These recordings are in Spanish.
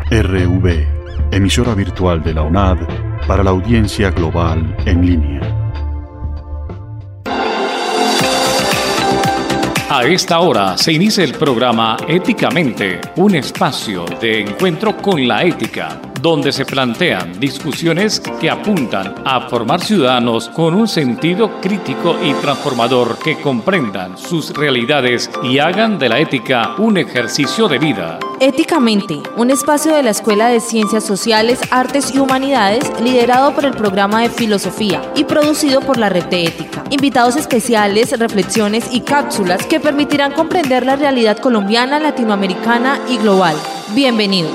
RV, emisora virtual de la UNAD para la audiencia global en línea. A esta hora se inicia el programa Éticamente, un espacio de encuentro con la ética, donde se plantean discusiones que apuntan a formar ciudadanos con un sentido crítico y transformador que comprendan sus realidades y hagan de la ética un ejercicio de vida. Éticamente, un espacio de la Escuela de Ciencias Sociales, Artes y Humanidades, liderado por el programa de Filosofía y producido por la Red de Ética. Invitados especiales, reflexiones y cápsulas que permitirán comprender la realidad colombiana, latinoamericana y global. Bienvenidos.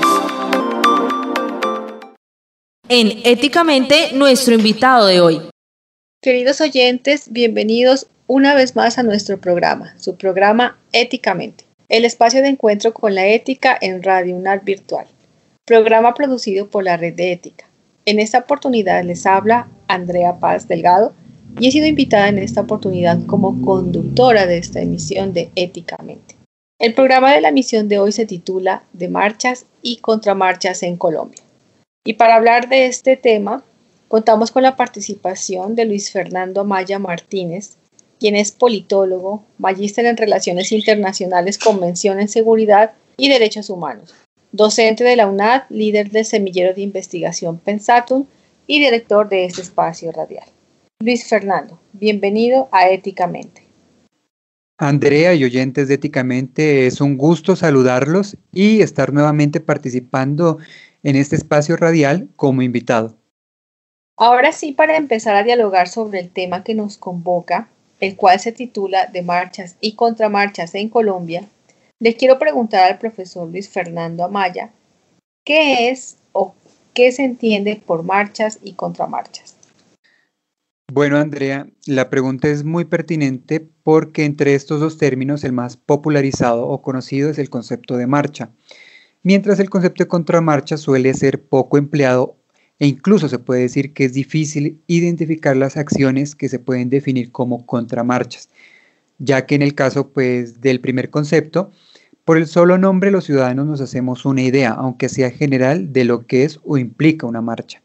En Éticamente, nuestro invitado de hoy. Queridos oyentes, bienvenidos una vez más a nuestro programa, su programa Éticamente, el espacio de encuentro con la ética en Radio UNAD Virtual, programa producido por la Red de Ética. En esta oportunidad les habla Andrea Paz Delgado y he sido invitada en esta oportunidad como conductora de esta emisión de Éticamente. El programa de la emisión de hoy se titula De marchas y contramarchas en Colombia. Y para hablar de este tema, contamos con la participación de Luis Fernando Amaya Martínez, quien es politólogo, magíster en Relaciones Internacionales con mención en Seguridad y Derechos Humanos, docente de la UNAD, líder del semillero de investigación Pensatum y director de este espacio radial. Luis Fernando, bienvenido a Éticamente. Andrea y oyentes de Éticamente, es un gusto saludarlos y estar nuevamente participando en este espacio radial como invitado. Ahora sí, para empezar a dialogar sobre el tema que nos convoca, el cual se titula De marchas y contramarchas en Colombia, le quiero preguntar al profesor Luis Fernando Amaya, ¿qué es o qué se entiende por marchas y contramarchas? Bueno, Andrea, la pregunta es muy pertinente porque entre estos dos términos el más popularizado o conocido es el concepto de marcha, mientras el concepto de contramarcha suele ser poco empleado e incluso se puede decir que es difícil identificar las acciones que se pueden definir como contramarchas, ya que en el caso del primer concepto, por el solo nombre los ciudadanos nos hacemos una idea, aunque sea general, de lo que es o implica una marcha.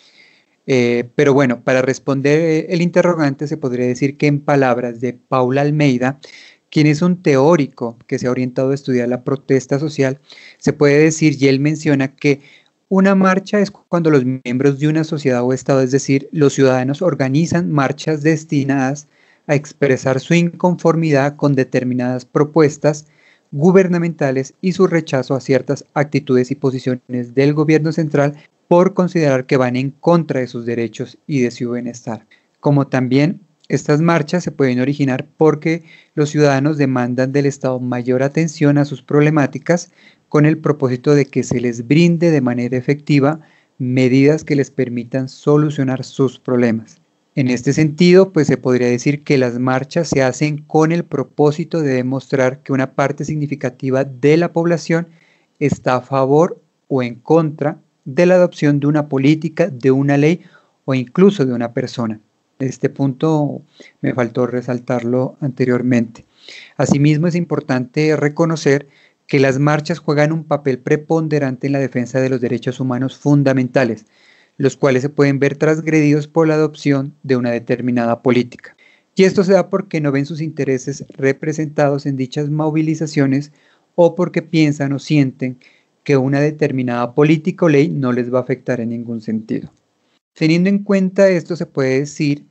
Pero bueno, para responder el interrogante se podría decir que en palabras de Paula Almeida, quien es un teórico que se ha orientado a estudiar la protesta social, se puede decir, y él menciona que una marcha es cuando los miembros de una sociedad o estado, es decir, los ciudadanos organizan marchas destinadas a expresar su inconformidad con determinadas propuestas gubernamentales y su rechazo a ciertas actitudes y posiciones del gobierno central por considerar que van en contra de sus derechos y de su bienestar. Como también estas marchas se pueden originar porque los ciudadanos demandan del Estado mayor atención a sus problemáticas con el propósito de que se les brinde de manera efectiva medidas que les permitan solucionar sus problemas. En este sentido, se podría decir que las marchas se hacen con el propósito de demostrar que una parte significativa de la población está a favor o en contra de la adopción de una política, de una ley o incluso de una persona. Este punto me faltó resaltarlo anteriormente. Asimismo, es importante reconocer que las marchas juegan un papel preponderante en la defensa de los derechos humanos fundamentales, los cuales se pueden ver transgredidos por la adopción de una determinada política. Y esto se da porque no ven sus intereses representados en dichas movilizaciones o porque piensan o sienten que una determinada política o ley no les va a afectar en ningún sentido. Teniendo en cuenta esto, se puede decir,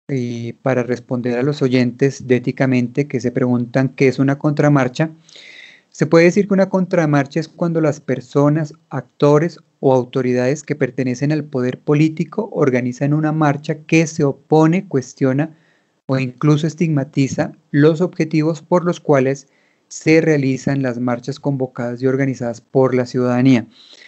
para responder a los oyentes de Éticamente que se preguntan qué es una contramarcha, se puede decir que una contramarcha es cuando las personas, actores o autoridades que pertenecen al poder político organizan una marcha que se opone, cuestiona o incluso estigmatiza los objetivos por los cuales se realizan las marchas convocadas y organizadas por la ciudadanía.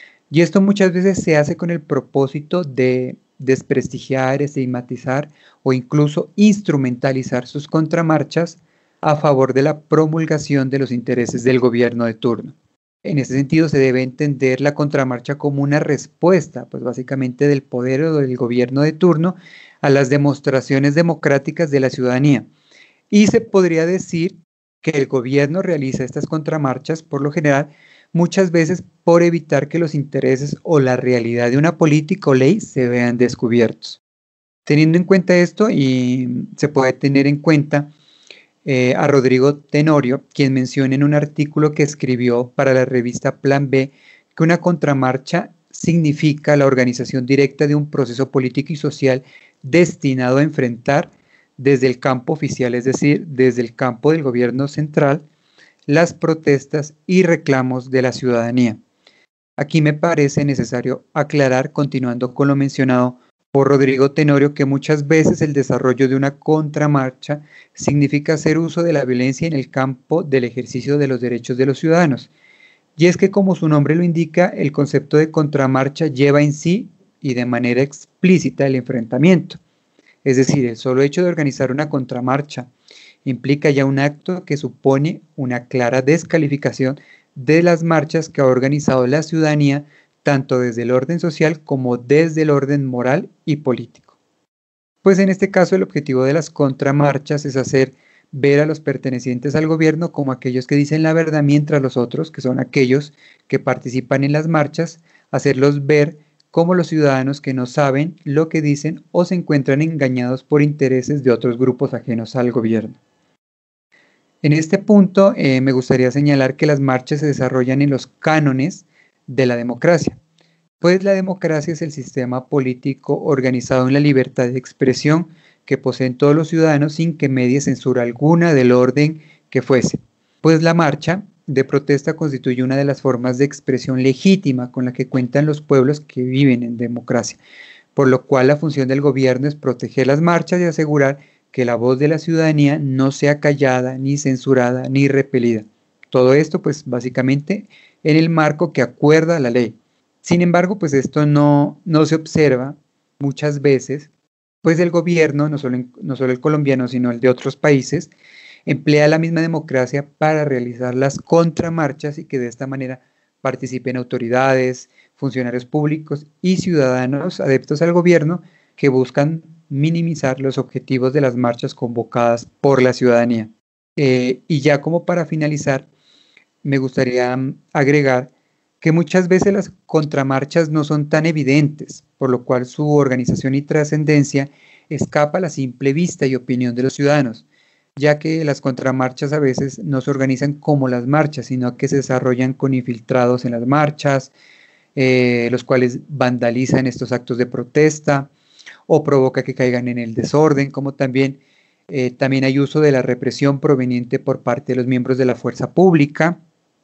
Y esto muchas veces se hace con el propósito de desprestigiar, estigmatizar o incluso instrumentalizar sus contramarchas a favor de la promulgación de los intereses del gobierno de turno. En ese sentido se debe entender la contramarcha como una respuesta, básicamente del poder o del gobierno de turno a las demostraciones democráticas de la ciudadanía. Y se podría decir que el gobierno realiza estas contramarchas por lo general muchas veces por evitar que los intereses o la realidad de una política o ley se vean descubiertos. Teniendo en cuenta esto, y se puede tener en cuenta a Rodrigo Tenorio, quien menciona en un artículo que escribió para la revista Plan B que una contramarcha significa la organización directa de un proceso político y social destinado a enfrentar desde el campo oficial, es decir, desde el campo del gobierno central, las protestas y reclamos de la ciudadanía. Aquí me parece necesario aclarar, continuando con lo mencionado por Rodrigo Tenorio, que muchas veces el desarrollo de una contramarcha significa hacer uso de la violencia en el campo del ejercicio de los derechos de los ciudadanos. Y es que, como su nombre lo indica, el concepto de contramarcha lleva en sí y de manera explícita el enfrentamiento. Es decir, el solo hecho de organizar una contramarcha implica ya un acto que supone una clara descalificación de las marchas que ha organizado la ciudadanía, tanto desde el orden social como desde el orden moral y político. Pues en este caso el objetivo de las contramarchas es hacer ver a los pertenecientes al gobierno como aquellos que dicen la verdad, mientras los otros, que son aquellos que participan en las marchas, hacerlos ver como los ciudadanos que no saben lo que dicen o se encuentran engañados por intereses de otros grupos ajenos al gobierno. En este punto me gustaría señalar que las marchas se desarrollan en los cánones de la democracia, pues la democracia es el sistema político organizado en la libertad de expresión que poseen todos los ciudadanos sin que medie censura alguna del orden que fuese, pues la marcha de protesta constituye una de las formas de expresión legítima con la que cuentan los pueblos que viven en democracia, por lo cual la función del gobierno es proteger las marchas y asegurar que la voz de la ciudadanía no sea callada, ni censurada, ni repelida. Todo esto, pues, básicamente en el marco que acuerda la ley. Sin embargo, pues esto no se observa muchas veces, pues el gobierno, no solo el colombiano, sino el de otros países, emplea la misma democracia para realizar las contramarchas y que de esta manera participen autoridades, funcionarios públicos y ciudadanos adeptos al gobierno que buscan minimizar los objetivos de las marchas convocadas por la ciudadanía. Y ya como para finalizar, me gustaría agregar que muchas veces las contramarchas no son tan evidentes, por lo cual su organización y trascendencia escapa a la simple vista y opinión de los ciudadanos, ya que las contramarchas a veces no se organizan como las marchas, sino que se desarrollan con infiltrados en las marchas, los cuales vandalizan estos actos de protesta o provoca que caigan en el desorden, como también hay uso de la represión proveniente por parte de los miembros de la fuerza pública,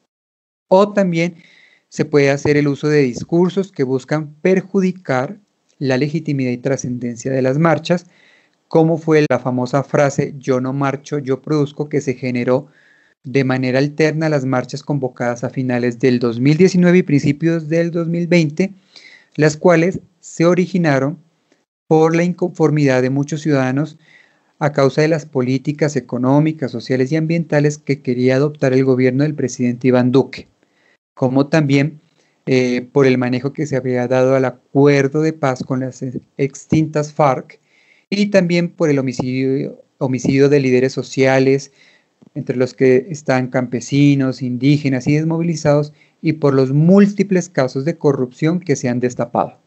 o también se puede hacer el uso de discursos que buscan perjudicar la legitimidad y trascendencia de las marchas, como fue la famosa frase "yo no marcho, yo produzco", que se generó de manera alterna a las marchas convocadas a finales del 2019 y principios del 2020, las cuales se originaron por la inconformidad de muchos ciudadanos a causa de las políticas económicas, sociales y ambientales que quería adoptar el gobierno del presidente Iván Duque, como también por el manejo que se había dado al acuerdo de paz con las extintas FARC y también por el homicidio de líderes sociales, entre los que están campesinos, indígenas y desmovilizados, y por los múltiples casos de corrupción que se han destapado.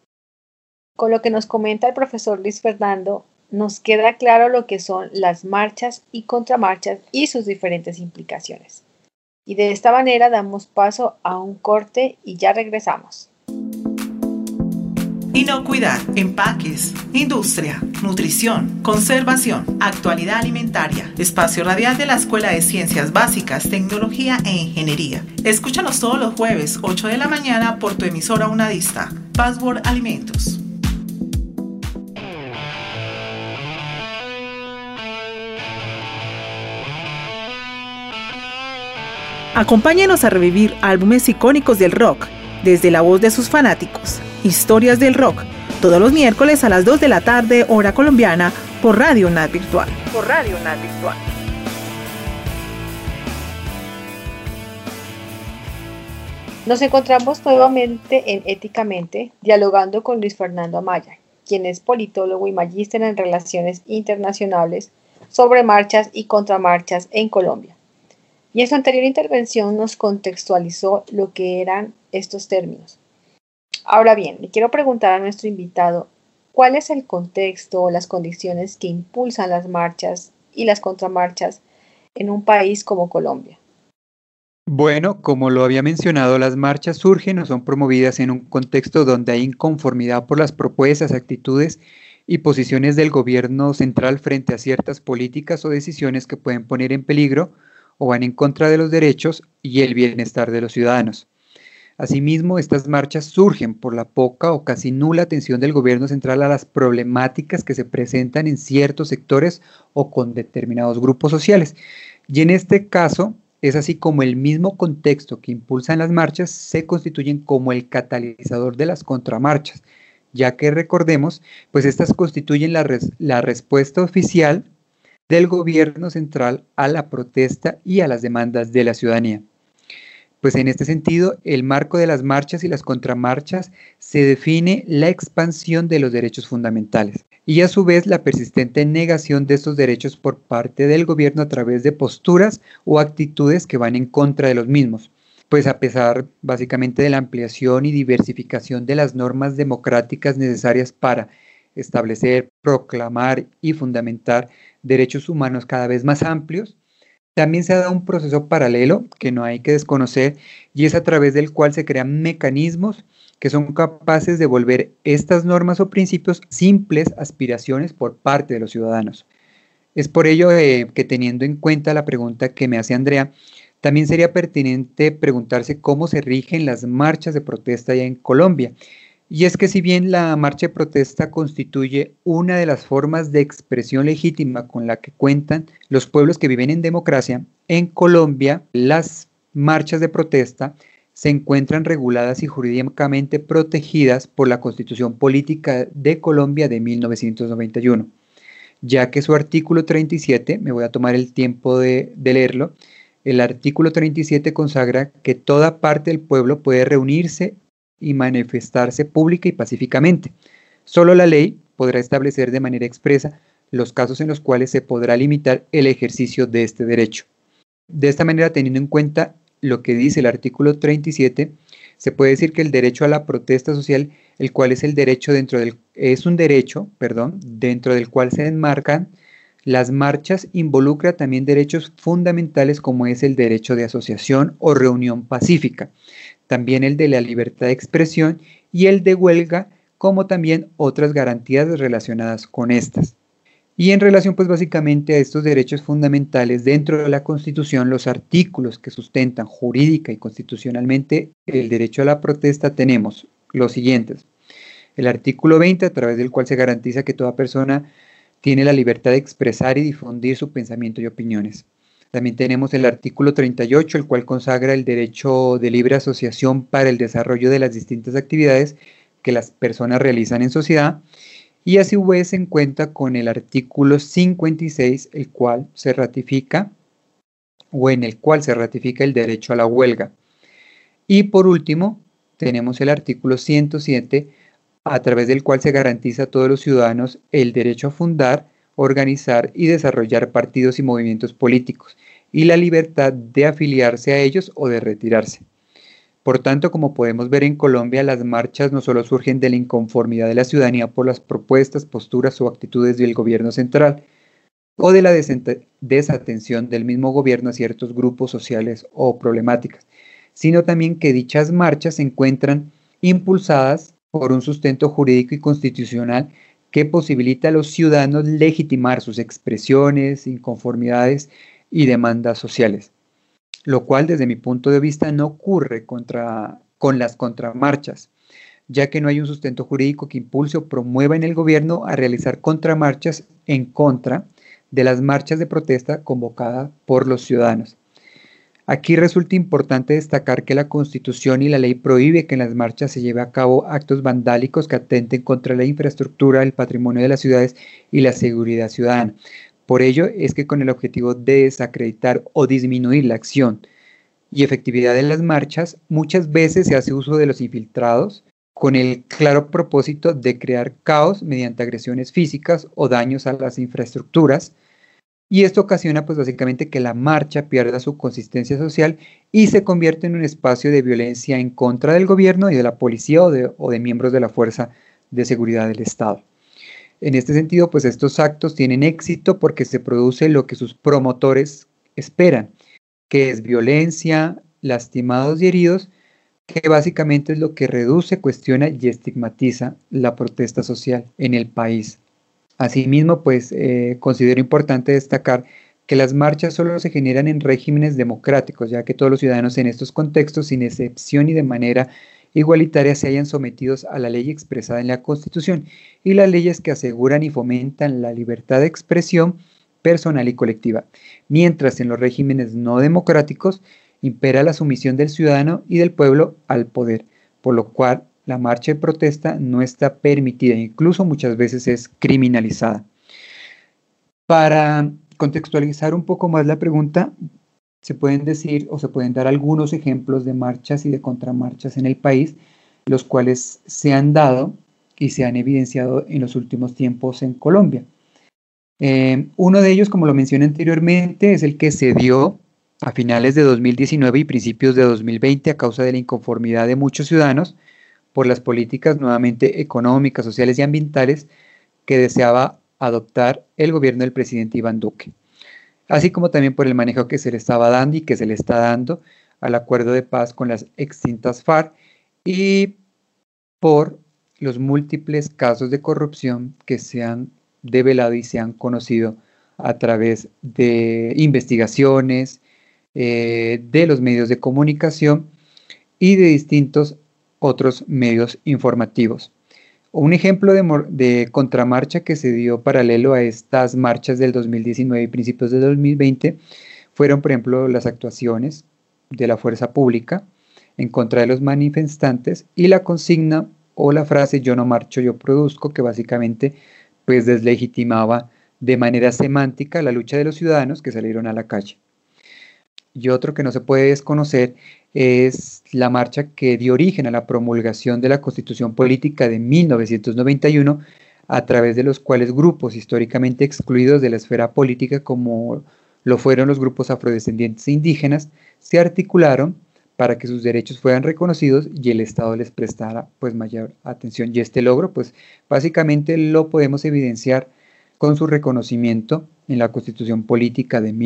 Con lo que nos comenta el profesor Luis Fernando, nos queda claro lo que son las marchas y contramarchas y sus diferentes implicaciones. Y de esta manera damos paso a un corte y ya regresamos. Inocuidad, empaques, industria, nutrición, conservación, actualidad alimentaria. Espacio radial de la Escuela de Ciencias Básicas, Tecnología e Ingeniería. Escúchanos todos los jueves, 8 de la mañana, por tu emisora Unadista. Password Alimentos. Acompáñanos a revivir álbumes icónicos del rock, desde la voz de sus fanáticos. Historias del Rock, todos los miércoles a las 2 de la tarde, hora colombiana, por Radio UNAD Virtual. Nos encontramos nuevamente en Éticamente, dialogando con Luis Fernando Amaya, quien es politólogo y magíster en Relaciones Internacionales, sobre marchas y contramarchas en Colombia. Y en su anterior intervención nos contextualizó lo que eran estos términos. Ahora bien, le quiero preguntar a nuestro invitado, ¿cuál es el contexto o las condiciones que impulsan las marchas y las contramarchas en un país como Colombia? Bueno, como lo había mencionado, las marchas surgen o son promovidas en un contexto donde hay inconformidad por las propuestas, actitudes y posiciones del gobierno central frente a ciertas políticas o decisiones que pueden poner en peligro o van en contra de los derechos y el bienestar de los ciudadanos. Asimismo, estas marchas surgen por la poca o casi nula atención del gobierno central a las problemáticas que se presentan en ciertos sectores o con determinados grupos sociales. Y en este caso, es así como el mismo contexto que impulsan las marchas se constituyen como el catalizador de las contramarchas, ya que recordemos, pues estas constituyen la respuesta oficial del gobierno central a la protesta y a las demandas de la ciudadanía. Pues en este sentido, el marco de las marchas y las contramarchas se define la expansión de los derechos fundamentales y a su vez la persistente negación de estos derechos por parte del gobierno a través de posturas o actitudes que van en contra de los mismos. Pues a pesar básicamente de la ampliación y diversificación de las normas democráticas necesarias para establecer, proclamar y fundamentar derechos humanos cada vez más amplios, también se ha dado un proceso paralelo que no hay que desconocer y es a través del cual se crean mecanismos que son capaces de volver estas normas o principios simples aspiraciones por parte de los ciudadanos. Es por ello que teniendo en cuenta la pregunta que me hace Andrea, también sería pertinente preguntarse cómo se rigen las marchas de protesta allá en Colombia. Y es que si bien la marcha de protesta constituye una de las formas de expresión legítima con la que cuentan los pueblos que viven en democracia, en Colombia las marchas de protesta se encuentran reguladas y jurídicamente protegidas por la Constitución Política de Colombia de 1991, ya que su artículo 37, me voy a tomar el tiempo de leerlo, el artículo 37 consagra que toda parte del pueblo puede reunirse y manifestarse pública y pacíficamente. Solo la ley podrá establecer de manera expresa los casos en los cuales se podrá limitar el ejercicio de este derecho. De esta manera, teniendo en cuenta lo que dice el artículo 37, se puede decir que el derecho a la protesta social, el cual es un derecho dentro del cual se enmarcan las marchas, involucra también derechos fundamentales como es el derecho de asociación o reunión pacífica, también el de la libertad de expresión y el de huelga, como también otras garantías relacionadas con estas. Y en relación pues básicamente a estos derechos fundamentales dentro de la Constitución, los artículos que sustentan jurídica y constitucionalmente el derecho a la protesta tenemos los siguientes. El artículo 20, a través del cual se garantiza que toda persona tiene la libertad de expresar y difundir su pensamiento y opiniones. También tenemos el artículo 38, el cual consagra el derecho de libre asociación para el desarrollo de las distintas actividades que las personas realizan en sociedad. Y a su vez se cuenta con el artículo 56, en el cual se ratifica el derecho a la huelga. Y por último, tenemos el artículo 107, a través del cual se garantiza a todos los ciudadanos el derecho a fundar, organizar y desarrollar partidos y movimientos políticos, y la libertad de afiliarse a ellos o de retirarse. Por tanto, como podemos ver en Colombia, las marchas no solo surgen de la inconformidad de la ciudadanía por las propuestas, posturas o actitudes del gobierno central, o de la desatención del mismo gobierno a ciertos grupos sociales o problemáticas, sino también que dichas marchas se encuentran impulsadas por un sustento jurídico y constitucional que posibilita a los ciudadanos legitimar sus expresiones, inconformidades y demandas sociales, lo cual desde mi punto de vista no ocurre con las contramarchas, ya que no hay un sustento jurídico que impulse o promueva en el gobierno a realizar contramarchas en contra de las marchas de protesta convocadas por los ciudadanos. Aquí resulta importante destacar que la Constitución y la ley prohíbe que en las marchas se lleve a cabo actos vandálicos que atenten contra la infraestructura, el patrimonio de las ciudades y la seguridad ciudadana. Por ello es que con el objetivo de desacreditar o disminuir la acción y efectividad de las marchas, muchas veces se hace uso de los infiltrados con el claro propósito de crear caos mediante agresiones físicas o daños a las infraestructuras, Y esto ocasiona pues básicamente que la marcha pierda su consistencia social y se convierte en un espacio de violencia en contra del gobierno y de la policía o de miembros de la fuerza de seguridad del Estado. En este sentido, pues estos actos tienen éxito porque se produce lo que sus promotores esperan, que es violencia, lastimados y heridos, que básicamente es lo que reduce, cuestiona y estigmatiza la protesta social en el país. Asimismo, pues considero importante destacar que las marchas solo se generan en regímenes democráticos, ya que todos los ciudadanos en estos contextos, sin excepción y de manera igualitaria, se hayan sometidos a la ley expresada en la Constitución y las leyes que aseguran y fomentan la libertad de expresión personal y colectiva, mientras en los regímenes no democráticos impera la sumisión del ciudadano y del pueblo al poder, por lo cual la marcha de protesta no está permitida, incluso muchas veces es criminalizada. Para contextualizar un poco más la pregunta, se pueden decir o se pueden dar algunos ejemplos de marchas y de contramarchas en el país, los cuales se han dado y se han evidenciado en los últimos tiempos en Colombia. Uno de ellos, como lo mencioné anteriormente, es el que se dio a finales de 2019 y principios de 2020 a causa de la inconformidad de muchos ciudadanos por las políticas nuevamente económicas, sociales y ambientales que deseaba adoptar el gobierno del presidente Iván Duque, así como también por el manejo que se le estaba dando y que se le está dando al acuerdo de paz con las extintas FARC y por los múltiples casos de corrupción que se han develado y se han conocido a través de investigaciones, de los medios de comunicación y de distintos otros medios informativos. Un ejemplo de contramarcha que se dio paralelo a estas marchas del 2019 y principios de 2020 fueron, por ejemplo, las actuaciones de la fuerza pública en contra de los manifestantes y la consigna o la frase "yo no marcho, yo produzco", que básicamente pues deslegitimaba de manera semántica la lucha de los ciudadanos que salieron a la calle. Y otro que no se puede desconocer es la marcha que dio origen a la promulgación de la Constitución Política de 1991, a través de los cuales grupos históricamente excluidos de la esfera política, como lo fueron los grupos afrodescendientes e indígenas, se articularon para que sus derechos fueran reconocidos y el Estado les prestara pues mayor atención. Y este logro pues básicamente lo podemos evidenciar con su reconocimiento en la Constitución Política de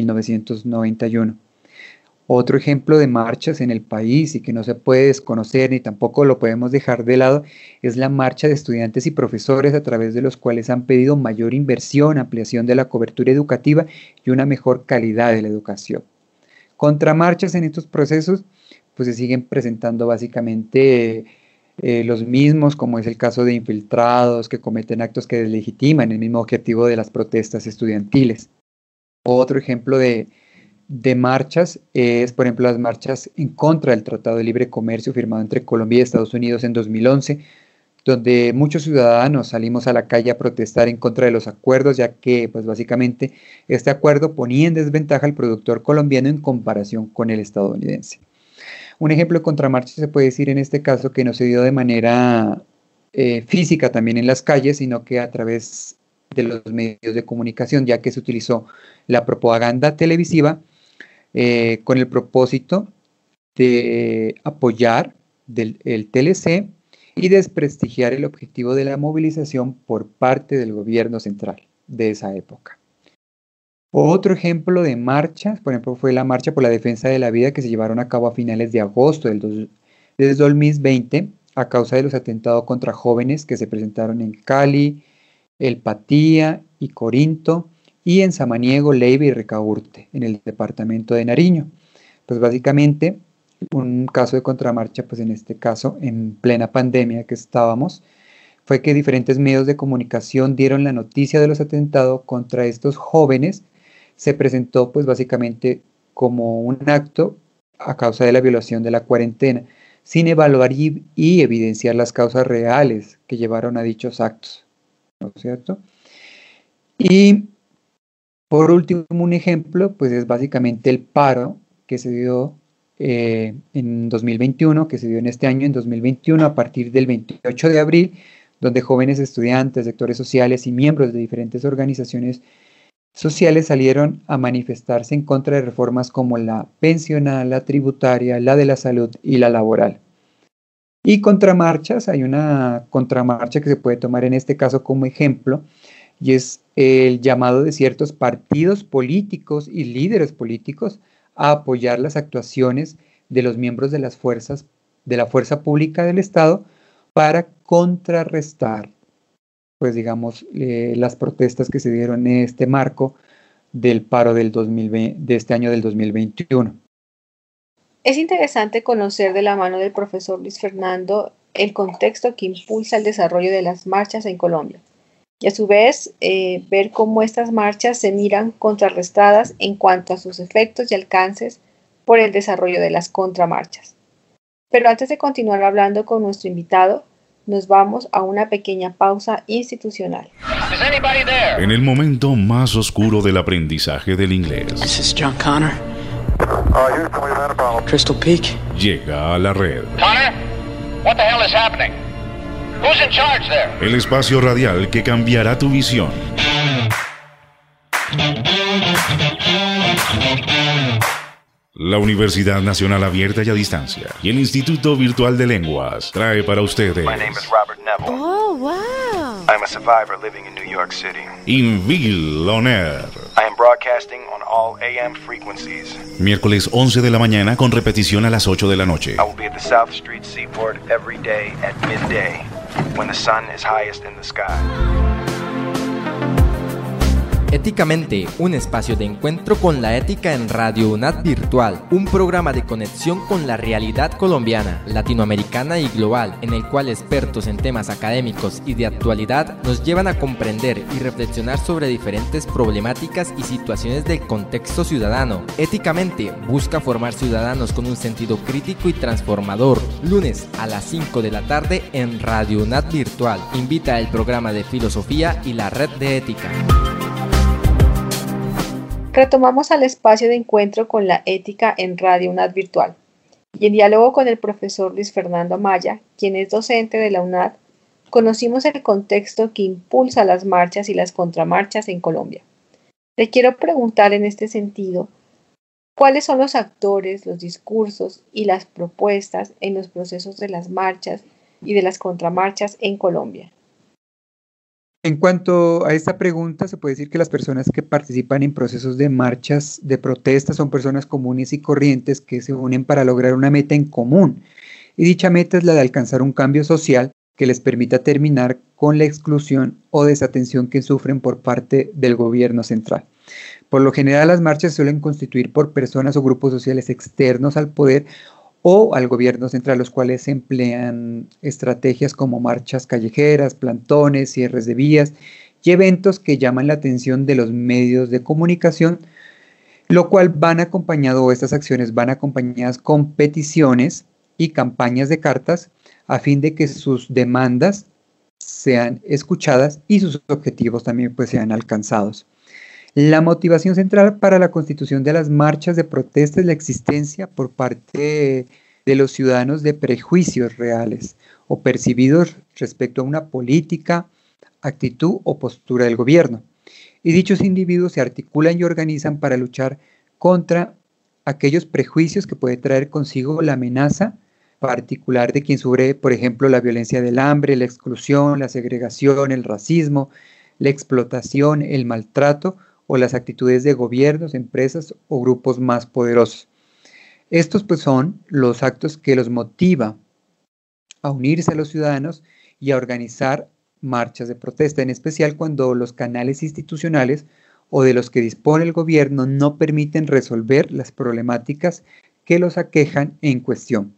1991. Otro ejemplo de marchas en el país y que no se puede desconocer ni tampoco lo podemos dejar de lado es la marcha de estudiantes y profesores, a través de los cuales han pedido mayor inversión, ampliación de la cobertura educativa y una mejor calidad de la educación. Contramarchas en estos procesos pues se siguen presentando básicamente los mismos, como es el caso de infiltrados que cometen actos que deslegitiman el mismo objetivo de las protestas estudiantiles. Otro ejemplo de marchas es, por ejemplo, las marchas en contra del Tratado de Libre Comercio firmado entre Colombia y Estados Unidos en 2011, donde muchos ciudadanos salimos a la calle a protestar en contra de los acuerdos, ya que pues básicamente este acuerdo ponía en desventaja al productor colombiano en comparación con el estadounidense. Un ejemplo de contramarcha se puede decir en este caso que no se dio de manera física también en las calles, sino que a través de los medios de comunicación, ya que se utilizó la propaganda televisiva con el propósito de apoyar el TLC y desprestigiar el objetivo de la movilización por parte del gobierno central de esa época. Otro ejemplo de marchas, por ejemplo, fue la marcha por la defensa de la vida que se llevaron a cabo a finales de agosto del 2020 a causa de los atentados contra jóvenes que se presentaron en Cali, El Patía y Corinto, y en Samaniego, Leiva y Ricaurte, en el departamento de Nariño. Pues básicamente un caso de contramarcha, pues en este caso en plena pandemia que estábamos, fue que diferentes medios de comunicación dieron la noticia de los atentados contra estos jóvenes. Se presentó pues básicamente como un acto a causa de la violación de la cuarentena, sin evaluar y evidenciar las causas reales que llevaron a dichos actos, ¿no es cierto? Y por último, un ejemplo pues es básicamente el paro que se dio en 2021, que se dio en este año, en 2021, a partir del 28 de abril, donde jóvenes estudiantes, sectores sociales y miembros de diferentes organizaciones sociales salieron a manifestarse en contra de reformas como la pensional, la tributaria, la de la salud y la laboral. Y contramarchas, hay una contramarcha que se puede tomar en este caso como ejemplo, y es el llamado de ciertos partidos políticos y líderes políticos a apoyar las actuaciones de los miembros de la fuerza pública del Estado para contrarrestar, pues digamos, las protestas que se dieron en este marco del paro de este año del 2021. Es interesante conocer de la mano del profesor Luis Fernando el contexto que impulsa el desarrollo de las marchas en Colombia y a su vez ver cómo estas marchas se miran contrarrestadas en cuanto a sus efectos y alcances por el desarrollo de las contramarchas. Pero antes de continuar hablando con nuestro invitado, nos vamos a una pequeña pausa institucional. En el momento más oscuro del aprendizaje del inglés, This is John Connor. Crystal Peak. llega a la red. Connor, what the hell is happening? Who's in charge there? El espacio radial que cambiará tu visión. La Universidad Nacional Abierta y a Distancia y el Instituto Virtual de Lenguas trae para ustedes My name is Robert Neville. Oh, wow. I'm a survivor living in New York City. Invil On Air. I am broadcasting on all AM frequencies. Miércoles 11 de la mañana con repetición a las 8 de la noche. I will be at the South Street Seaport every day at midday, when the sun is highest in the sky. Éticamente, un espacio de encuentro con la ética en Radio UNAD Virtual, un programa de conexión con la realidad colombiana, latinoamericana y global, en el cual expertos en temas académicos y de actualidad nos llevan a comprender y reflexionar sobre diferentes problemáticas y situaciones del contexto ciudadano. Éticamente, busca formar ciudadanos con un sentido crítico y transformador. Lunes a las 5 de la tarde en Radio UNAD Virtual. Invita al programa de filosofía y la red de ética. Retomamos al espacio de encuentro con la ética en Radio UNAD Virtual y en diálogo con el profesor Luis Fernando Amaya, quien es docente de la UNAD, conocimos el contexto que impulsa las marchas y las contramarchas en Colombia. Le quiero preguntar en este sentido, ¿cuáles son los actores, los discursos y las propuestas en los procesos de las marchas y de las contramarchas en Colombia? En cuanto a esta pregunta, se puede decir que las personas que participan en procesos de marchas, de protestas, son personas comunes y corrientes que se unen para lograr una meta en común. Y dicha meta es la de alcanzar un cambio social que les permita terminar con la exclusión o desatención que sufren por parte del gobierno central. Por lo general, las marchas se suelen constituir por personas o grupos sociales externos al poder o al gobierno central, los cuales emplean estrategias como marchas callejeras, plantones, cierres de vías y eventos que llaman la atención de los medios de comunicación, lo cual estas acciones van acompañadas con peticiones y campañas de cartas a fin de que sus demandas sean escuchadas y sus objetivos también pues sean alcanzados. La motivación central para la constitución de las marchas de protesta es la existencia por parte de los ciudadanos de prejuicios reales o percibidos respecto a una política, actitud o postura del gobierno. Y dichos individuos se articulan y organizan para luchar contra aquellos prejuicios que puede traer consigo la amenaza particular de quien sufre, por ejemplo, la violencia del hambre, la exclusión, la segregación, el racismo, la explotación, el maltrato o las actitudes de gobiernos, empresas o grupos más poderosos. Estos pues son los actos que los motiva a unirse a los ciudadanos y a organizar marchas de protesta, en especial cuando los canales institucionales o de los que dispone el gobierno no permiten resolver las problemáticas que los aquejan en cuestión.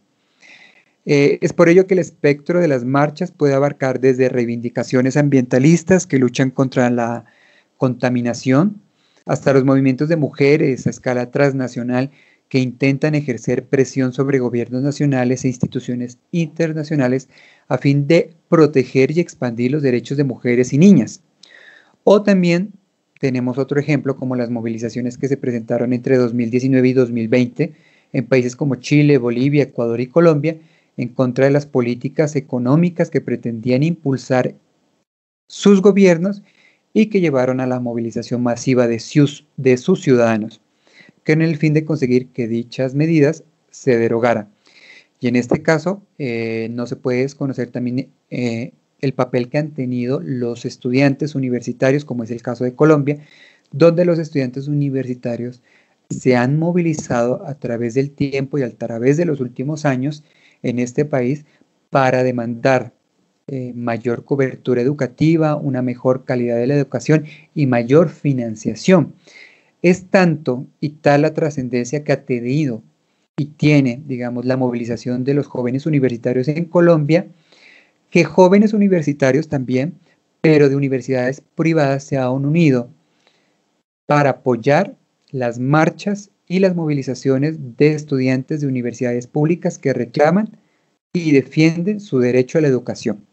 Es por ello que el espectro de las marchas puede abarcar desde reivindicaciones ambientalistas que luchan contra la contaminación, hasta los movimientos de mujeres a escala transnacional que intentan ejercer presión sobre gobiernos nacionales e instituciones internacionales a fin de proteger y expandir los derechos de mujeres y niñas. O también tenemos otro ejemplo como las movilizaciones que se presentaron entre 2019 y 2020 en países como Chile, Bolivia, Ecuador y Colombia en contra de las políticas económicas que pretendían impulsar sus gobiernos y que llevaron a la movilización masiva de sus ciudadanos, con el fin de conseguir que dichas medidas se derogaran. Y en este caso, no se puede desconocer también el papel que han tenido los estudiantes universitarios, como es el caso de Colombia, donde los estudiantes universitarios se han movilizado a través del tiempo y a través de los últimos años en este país para demandar mayor cobertura educativa, una mejor calidad de la educación y mayor financiación. Es tanto y tal la trascendencia que ha tenido y tiene, digamos, la movilización de los jóvenes universitarios en Colombia, que jóvenes universitarios también, pero de universidades privadas, se han unido para apoyar las marchas y las movilizaciones de estudiantes de universidades públicas que reclaman y defienden su derecho a la educación.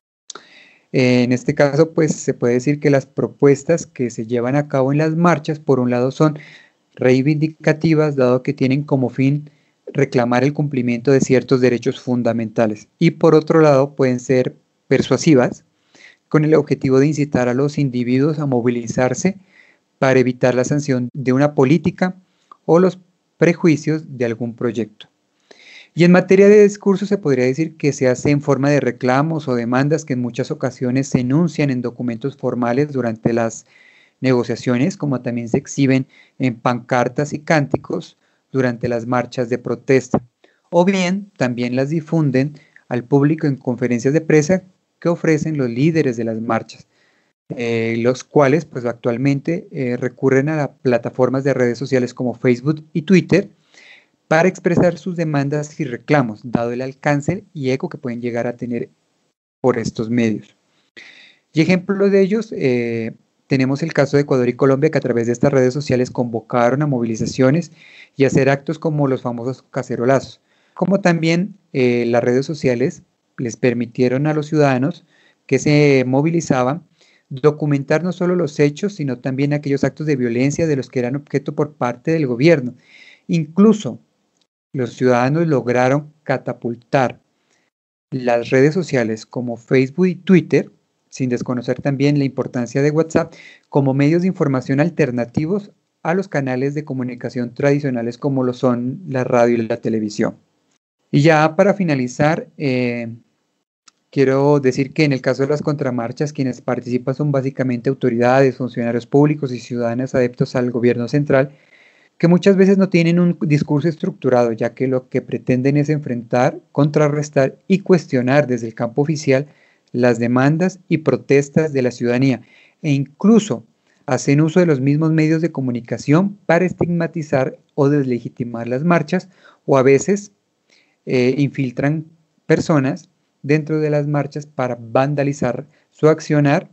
En este caso, pues se puede decir que las propuestas que se llevan a cabo en las marchas, por un lado, son reivindicativas, dado que tienen como fin reclamar el cumplimiento de ciertos derechos fundamentales, y por otro lado pueden ser persuasivas, con el objetivo de incitar a los individuos a movilizarse para evitar la sanción de una política o los prejuicios de algún proyecto. Y en materia de discurso se podría decir que se hace en forma de reclamos o demandas que en muchas ocasiones se enuncian en documentos formales durante las negociaciones, como también se exhiben en pancartas y cánticos durante las marchas de protesta, o bien también las difunden al público en conferencias de prensa que ofrecen los líderes de las marchas, los cuales pues actualmente recurren a las plataformas de redes sociales como Facebook y Twitter para expresar sus demandas y reclamos, dado el alcance y eco que pueden llegar a tener por estos medios. Y ejemplos de ellos, tenemos el caso de Ecuador y Colombia, que a través de estas redes sociales convocaron a movilizaciones y hacer actos como los famosos cacerolazos, como también las redes sociales les permitieron a los ciudadanos que se movilizaban documentar no solo los hechos, sino también aquellos actos de violencia de los que eran objeto por parte del gobierno. Incluso los ciudadanos lograron catapultar las redes sociales como Facebook y Twitter, sin desconocer también la importancia de WhatsApp, como medios de información alternativos a los canales de comunicación tradicionales como lo son la radio y la televisión. Y ya para finalizar, quiero decir que en el caso de las contramarchas, quienes participan son básicamente autoridades, funcionarios públicos y ciudadanos adeptos al gobierno central, que muchas veces no tienen un discurso estructurado, ya que lo que pretenden es enfrentar, contrarrestar y cuestionar desde el campo oficial las demandas y protestas de la ciudadanía, e incluso hacen uso de los mismos medios de comunicación para estigmatizar o deslegitimar las marchas, o a veces infiltran personas dentro de las marchas para vandalizar su accionar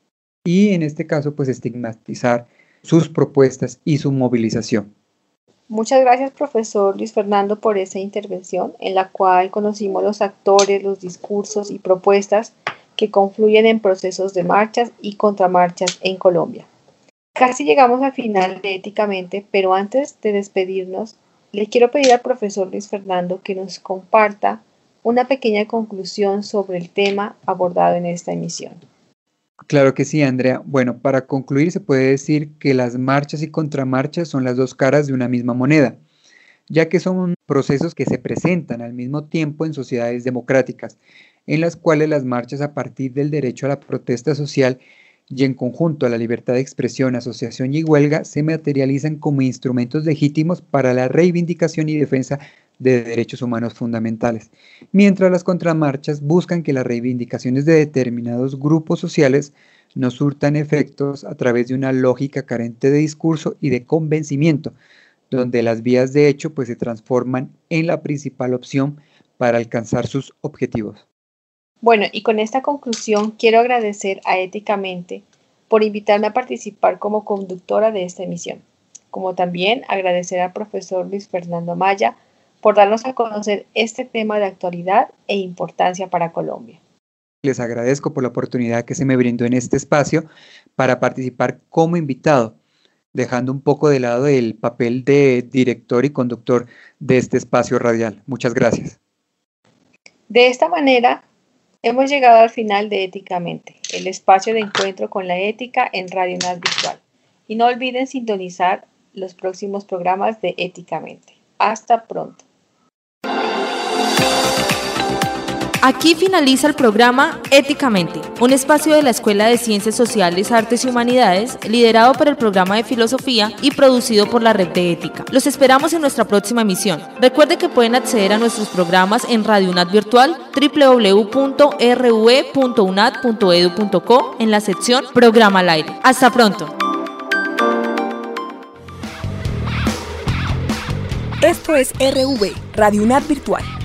y en este caso pues estigmatizar sus propuestas y su movilización. Muchas gracias, profesor Luis Fernando, por esa intervención en la cual conocimos los actores, los discursos y propuestas que confluyen en procesos de marchas y contramarchas en Colombia. Casi llegamos al final de Éticamente, pero antes de despedirnos, le quiero pedir al profesor Luis Fernando que nos comparta una pequeña conclusión sobre el tema abordado en esta emisión. Claro que sí, Andrea. Bueno, para concluir se puede decir que las marchas y contramarchas son las dos caras de una misma moneda, ya que son procesos que se presentan al mismo tiempo en sociedades democráticas, en las cuales las marchas a partir del derecho a la protesta social y en conjunto a la libertad de expresión, asociación y huelga se materializan como instrumentos legítimos para la reivindicación y defensa de derechos humanos fundamentales, mientras las contramarchas buscan que las reivindicaciones de determinados grupos sociales no surtan efectos a través de una lógica carente de discurso y de convencimiento, donde las vías de hecho pues se transforman en la principal opción para alcanzar sus objetivos. Bueno, y con esta conclusión quiero agradecer a Éticamente por invitarme a participar como conductora de esta emisión, como también agradecer al profesor Luis Fernando Amaya por darnos a conocer este tema de actualidad e importancia para Colombia. Les agradezco por la oportunidad que se me brindó en este espacio para participar como invitado, dejando un poco de lado el papel de director y conductor de este espacio radial. Muchas gracias. De esta manera, Hemos llegado al final de Éticamente, el espacio de encuentro con la ética en Radio UNAD Virtual. Y no olviden sintonizar los próximos programas de Éticamente. Hasta pronto. Aquí finaliza el programa Éticamente, un espacio de la Escuela de Ciencias Sociales, Artes y Humanidades, liderado por el programa de Filosofía y producido por la Red de Ética. Los esperamos en nuestra próxima emisión. Recuerde que pueden acceder a nuestros programas en Radio UNAD Virtual, www.rue.unad.edu.co, en la sección Programa al Aire. Hasta pronto. Esto es RV, Radio UNAD Virtual.